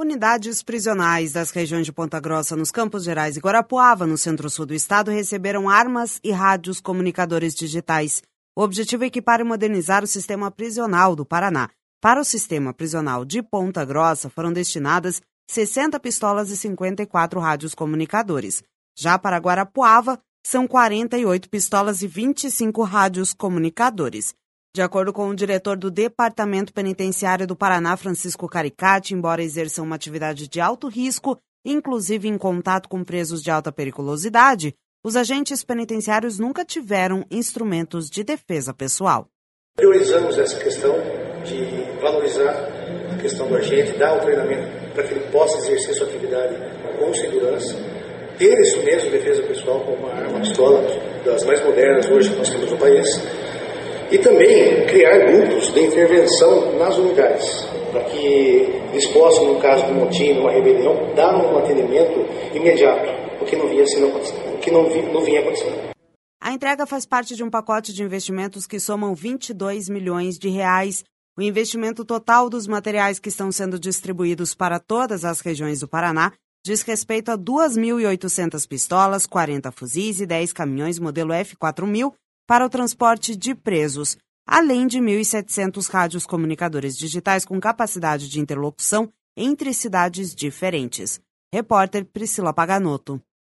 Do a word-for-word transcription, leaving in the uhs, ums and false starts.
Unidades prisionais das regiões de Ponta Grossa, nos Campos Gerais e Guarapuava, no centro-sul do estado, receberam armas e rádios comunicadores digitais. O objetivo é equipar e modernizar o sistema prisional do Paraná. Para o sistema prisional de Ponta Grossa, foram destinadas sessenta pistolas e cinquenta e quatro rádios comunicadores. Já para Guarapuava, são quarenta e oito pistolas e vinte e cinco rádios comunicadores. De acordo com o diretor do Departamento Penitenciário do Paraná, Francisco Caricati, embora exerçam uma atividade de alto risco, inclusive em contato com presos de alta periculosidade, os agentes penitenciários nunca tiveram instrumentos de defesa pessoal. Priorizamos essa questão de valorizar a questão do agente, dar o treinamento para que ele possa exercer sua atividade com segurança, ter isso mesmo, defesa pessoal, com uma arma, uma pistola das mais modernas hoje que nós temos no país. E também criar grupos de intervenção nas unidades, para que eles possam, no caso de um motim, de uma rebelião, dar um atendimento imediato, o que não vinha, sendo, o que não, não vinha acontecendo. A entrega faz parte de um pacote de investimentos que somam vinte e dois milhões de reais. O investimento total dos materiais que estão sendo distribuídos para todas as regiões do Paraná diz respeito a duas mil e oitocentas pistolas, quarenta fuzis e dez caminhões modelo F quatro mil, para o transporte de presos, além de mil e setecentos rádios comunicadores digitais com capacidade de interlocução entre cidades diferentes. Repórter Priscila Paganotto.